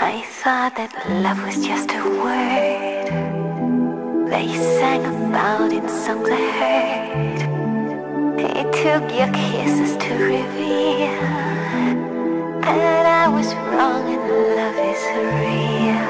I thought that love was just a word they sang about in songs I heard. It took your kisses to reveal that I was wrong and love is real.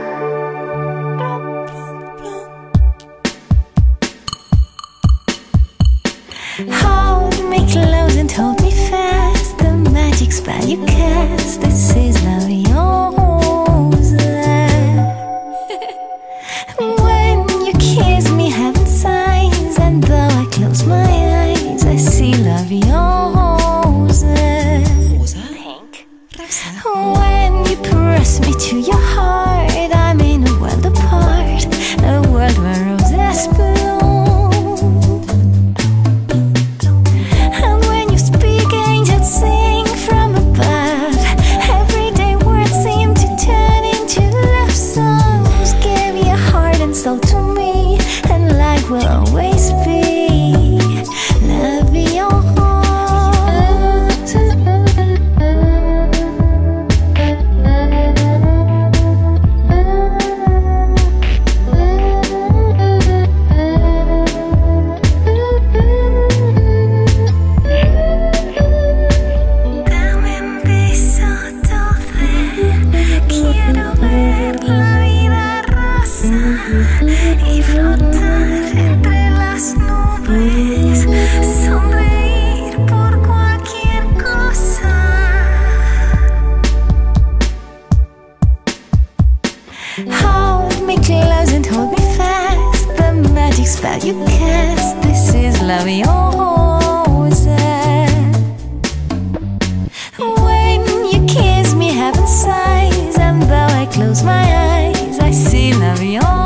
Hold me close and hold me fast. The magic spell you cast. This is love yours. When you kiss me, heaven sighs, and though I close my eyes, I see love yours. Pink. When you press me to your heart, I'm in a world apart, a world where roses bloom. Sing from above. Everyday words seem to turn into love songs. Give your heart and soul to me, and life will always be love yours. Y flotar entre las nubes, sonreír por cualquier cosa. Hold me close and hold me fast. The magic spell you cast. This is love yours. When you kiss me, heaven sighs, and though I close my eyes, I see love yours.